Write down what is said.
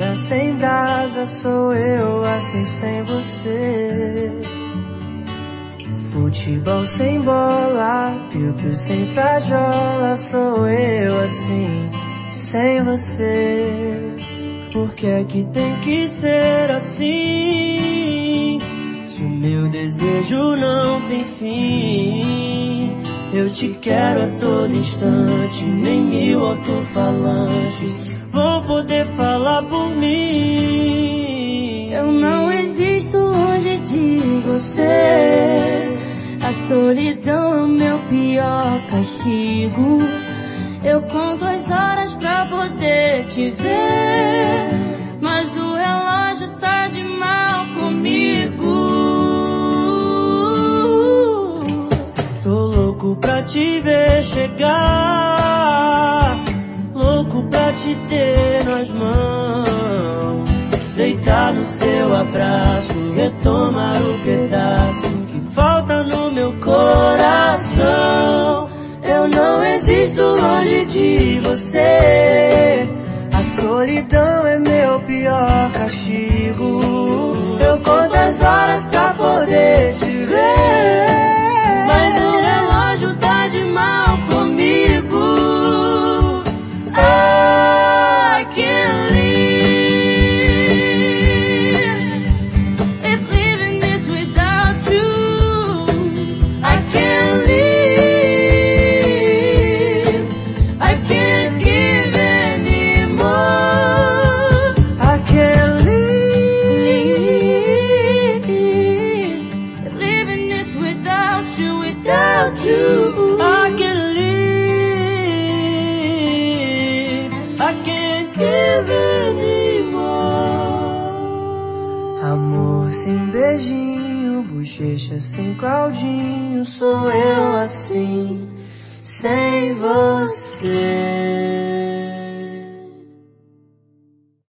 fogueira sem brasa, sou eu assim sem você. Futebol sem bola, piu-piu sem frajola, sou eu assim sem você. Por que é que tem que ser assim? Se o meu desejo não tem fim, eu te quero a todo instante, nem 1000 alto-falantes vão poder falar por mim. Eu não existo longe de você, a solidão é o meu pior castigo. Eu conto as horas pra poder te ver, mas o relógio tá de mal comigo. Tô louco pra te ver chegar, louco pra te ter nas mãos, deitar no seu abraço, retomar o pedaço que falta no meu coração. Eu não existo longe de você, a solidão é meu pior castigo. Eu conto as horas pra poder te ver, mas o relógio tá de mal comigo. I can't live if living is without you. I can't live, I can't give anymore. I can't live if living is without you, without you. I can't live, I can't give anymore. Amor sem beijinho, bochecha sem Claudinho, sou eu assim sem você.